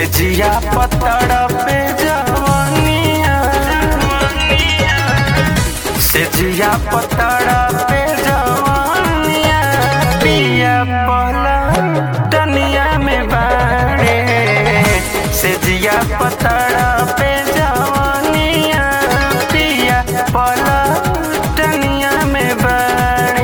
जिया पतड़ा पे जवानिया से जिया पतड़ा पे जवानिया पिया पहला टनिया में बाड़े से जिया पतड़ा पे जवानिया पिया पहला टनिया में बाड़े।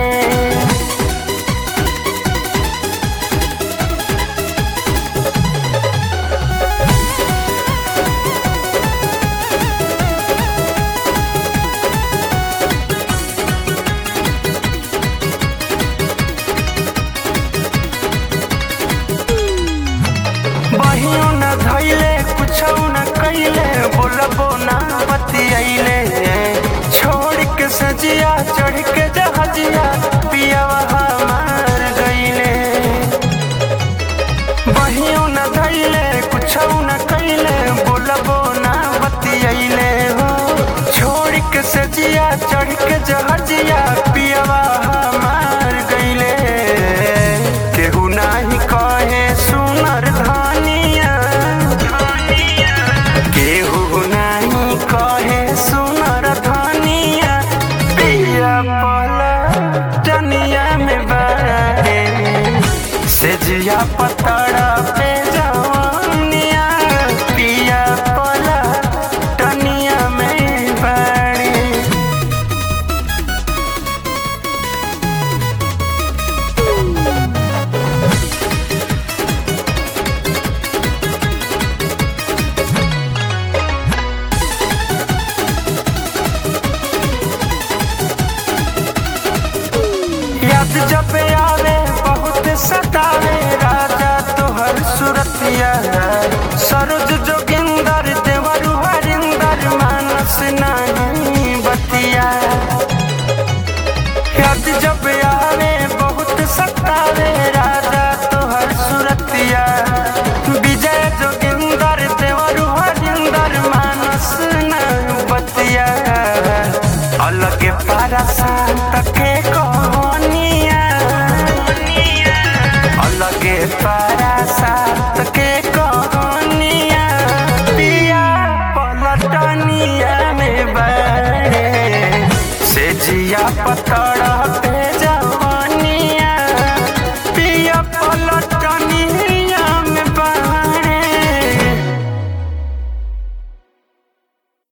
बहियो न धैले कुछो न कैले बोलबो ना बतियैले छोड़ के सजिया चढ़ के जहाजिया पियावा हमार गईले। बहियो न धैले कुछो न कैले बोलबो ना बतियैले हो छोड़ के सजिया चढ़ के जहाजिया पियावा हमार गईले। केहू नाही कहे सुनर धनिया केहू नाही कहे सुनर धनिया पिया पला टनिया में बाड़े से जिया पतड़ा पे जवानिया पिया पला टनिया में बाड़े। याद जब आवे बहुत सतावे राजा तोहर सुरतिया सरोज जोगिंदर देवरु हरिंदर मानस नहीं बतिया। याद जब